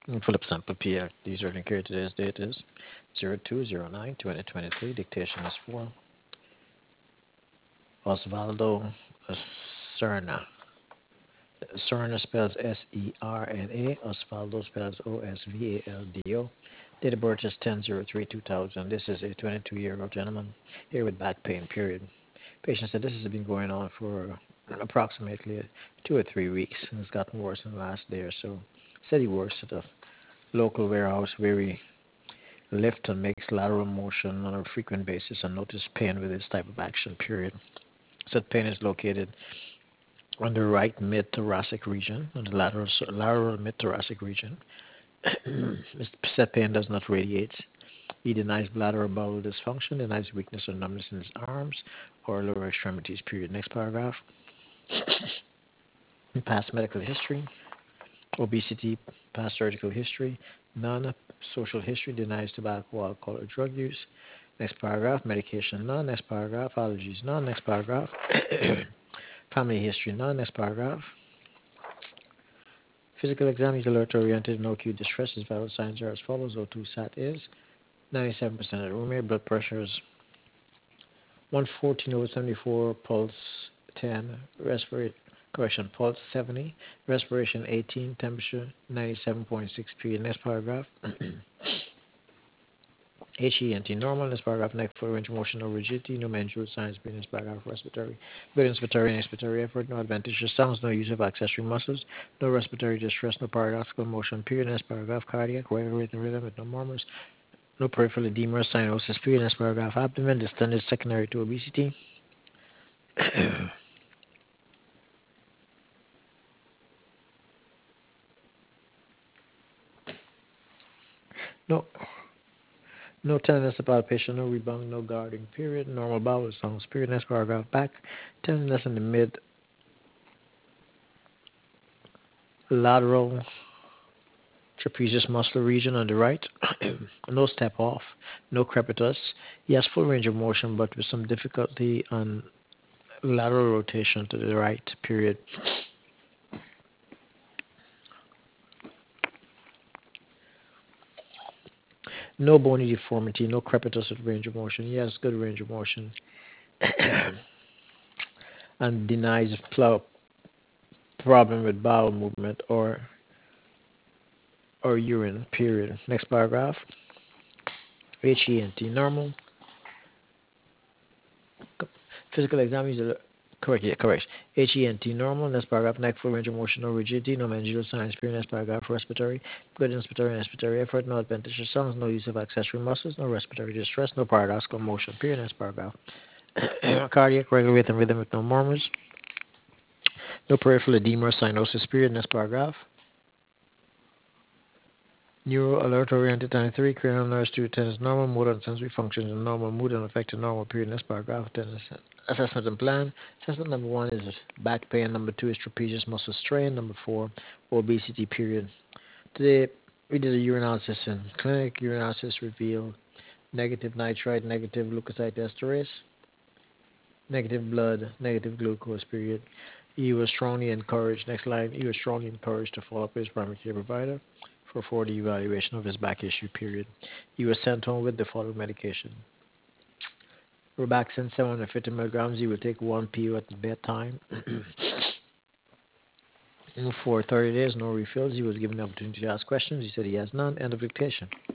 Philip Sample PL. The user indicated today's date is 02/09/2023. Dictation is for Osvaldo Serna. Serna spells Serna. Osvaldo spells Osvaldo. Date of birth is 10/03/2000. This is a 22-year-old gentleman here with back pain, period. Patient said this has been going on for approximately 2 or 3 weeks and it's gotten worse in the last day or so. Said he works at a local warehouse where he lifts and makes lateral motion on a frequent basis and noticed pain with this type of action, period. Said pain is located on the right mid-thoracic region, on the lateral mid-thoracic region. Said pain does not radiate. He denies bladder or bowel dysfunction, denies weakness or numbness in his arms or lower extremities, period. Next paragraph. Past medical history, obesity, past surgical history, none. Social history, denies tobacco, alcohol, or drug use. Next paragraph. Medication, none. Next paragraph. Allergies, none. Next paragraph. Family history, none. Next paragraph. Physical exam is alert oriented, no acute distress. His vital signs are as follows. O2 sat is 97% at room air. Blood pressure is 114/74, pulse 10, pulse 70, respiration 18, temperature 97.6 P. Next paragraph. HENT normal. Next paragraph. Neck full range of motion, no rigidity, no mandibular signs. Next paragraph. Respiratory, good inspiratory and expiratory effort, no adventitious sounds, no use of accessory muscles, no respiratory distress, no paradoxical motion. Period. Next paragraph. Cardiac, regular rhythm with no murmurs, no peripheral edema or cyanosis. Period. Next paragraph. Abdomen distended secondary to obesity. No No tenderness of palpation, no rebound, no guarding, period. Normal bowel sounds, period. Next paragraph. Back, tenderness in the mid lateral trapezius muscular region on the right. No step off, no crepitus. He has full range of motion, but with some difficulty on lateral rotation to the right, period. No bony deformity, no crepitus with range of motion. He has good range of motion and denies problem with bowel movement or urine, period. Next paragraph. HENT normal. Physical exam is correct. Yeah, correct. HENT normal. Next paragraph. Neck full range of motion, no rigidity, no mandibular signs. Period. Next paragraph. Respiratory, good inspiratory and expiratory effort, no adventitious sounds, no use of accessory muscles, no respiratory distress, no paradoxical motion. Period. Next paragraph. Cardiac, regular rhythm with no murmurs, no peripheral edema or cyanosis. Period. Next paragraph. Neuro alert oriented 93, cranial nerves to attend normal, motor and sensory functions in normal, mood and affected normal, period. Next paragraph, attendance assessment and plan. Assessment number 1 is back pain, number 2 is trapezius muscle strain, number 4, obesity, period. Today, we did a urinalysis in clinic. Urinalysis revealed negative nitrite, negative leukocyte esterase, negative blood, negative glucose, period. He was strongly encouraged, next line, he was strongly encouraged to follow up with his primary care provider for further evaluation of his back issue, period. He was sent home with the following medication. Robaxin 750 milligrams, he will take 1 PU at the bedtime. For 30 days, no refills. He was given the opportunity to ask questions. He said he has none. End of dictation.